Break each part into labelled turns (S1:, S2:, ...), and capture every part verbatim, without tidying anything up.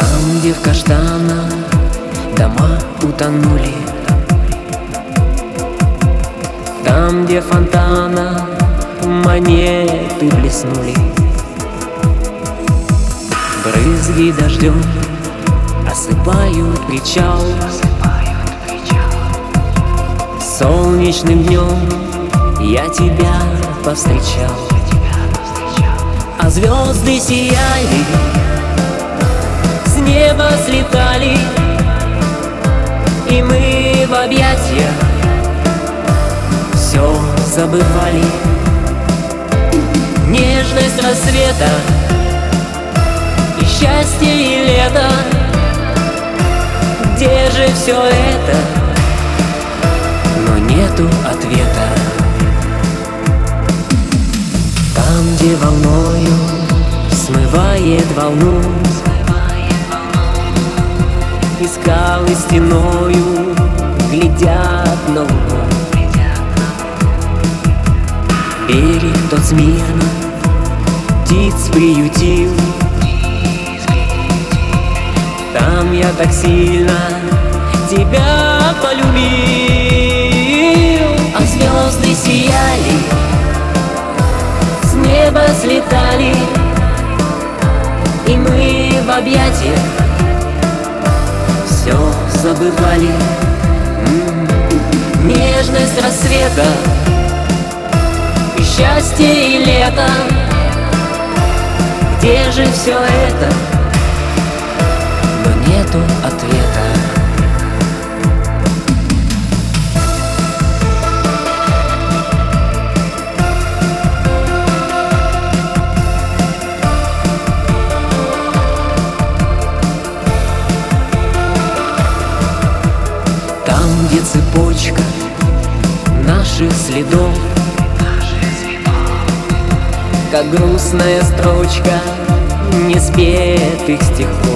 S1: Там, где в каштанах дома утонули, там, где в фонтанах монеты блеснули, брызги дождем осыпают причал. Солнечным днем я тебя повстречал, а звезды сияли, с неба слетали, и мы в объятиях все забывали. Нежность рассвета и счастье, и лето, где же все это? Но нету ответа. Там, где волною смывает волну, и скалы стеною глядят на луну, берег тот смирно птиц приютил. Там я так сильно тебя полюбил, а звезды сияли, с неба слетали, и мы в объятиях все забывали. М-м-м. Нежность рассвета и счастье, и лето, где же все это? Но нету ответа. Там, где цепочка наших следов, как грустная строчка неспетых стихов,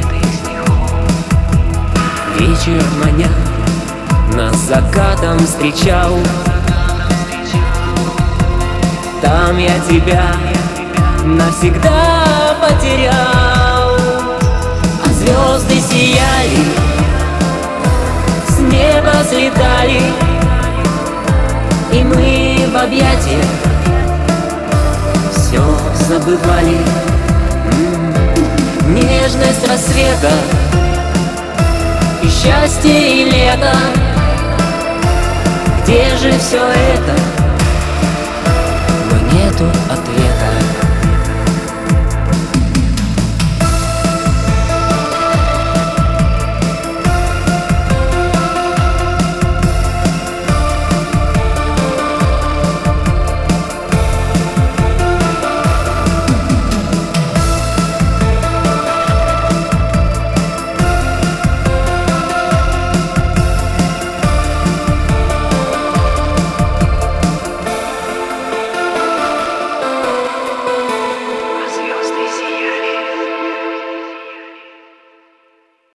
S1: вечер маня нас закатом встречал. Там я тебя навсегда потерял, а звезды сияли, с неба слетали, и мы в объятиях все забывали. М-м-м. Нежность рассвета и счастье, и лето, где же все это? Но нету ответа.